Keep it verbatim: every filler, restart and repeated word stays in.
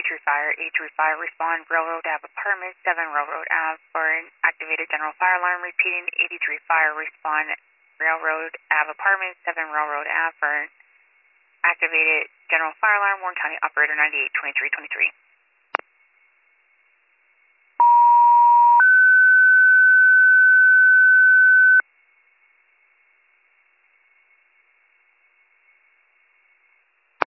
three Fire, eight three Fire, respond Railroad Ave Apartment, seven Railroad Ave for an activated general fire alarm. Repeating, eighty-three Fire, respond Railroad Ave Apartment, seven Railroad Ave for an activated general fire alarm. Warren County Operator ninety-eight twenty-three twenty-three.